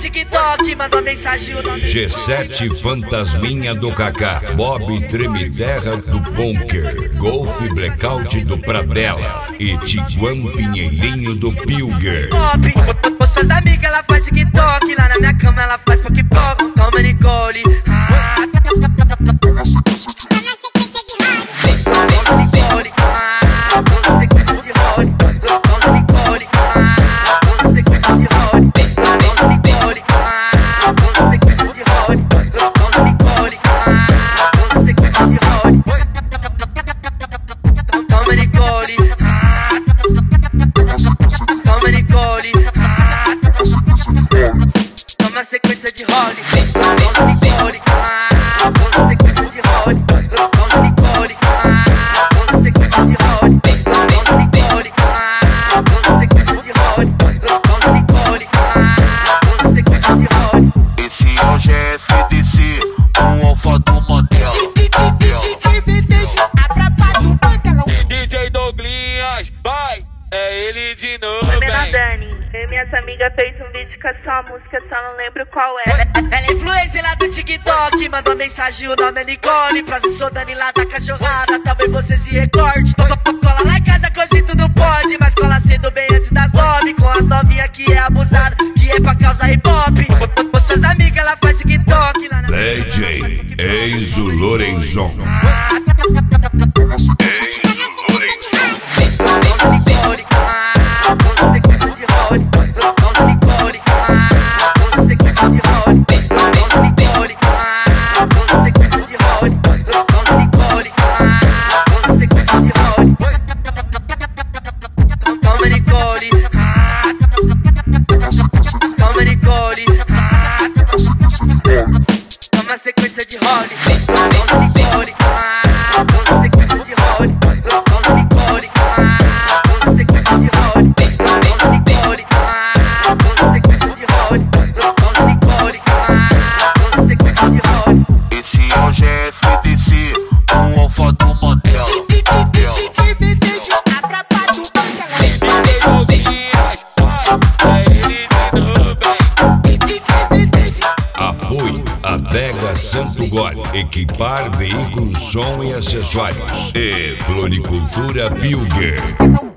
TikTok, mandou mensagem o nome G7 Fantasminha do Kaká, Bob Tremiterra do Bunker, Golf Blackout do Pradella e Tiguan Pinheirinho do Pilger. Com suas amigas ela faz TikTok, lá na minha cama ela faz pok-pok. Toma Nicole, toma sequência de role, toma Nicole, toma sequência de role, toma Nicole, toma sequência de role, toma Nicole, toma sequência de role, toma Nicole, toma sequência de role. Esse hoje é FDC, o alfa do Mandela. DJ Douglinhas, vai, é ele de novo, Oi, menor Dani. Eu e minhas amigas fez um vídeo com a sua música, só não lembro qual é. Ela é influencer lá do TikTok, mandou mensagem, o nome é Nicole. Prazer, sou Dani lá da cachorrada, talvez você se recorde. Cola lá em casa que hoje tudo pode, mas cola cedo bem antes das 9. Com as novinhas que é abusada, que é pra causar hip hop. Com suas amigas ela faz TikTok lá na DJ Eizo Lorenzon. Toma sequência de role, toma Nicole, toma sequência de role, toma Nicole, toma sequência de role, toma Nicole, toma sequência de role, toma Nicole, toma sequência de role. Esse hoje é FDC, o alfa do Mandela. DJ Douglinhas, vai, é ele de novo, Apoio Adega Santo Gole, equipar veículos, som e acessórios. E Floricultura Pilger.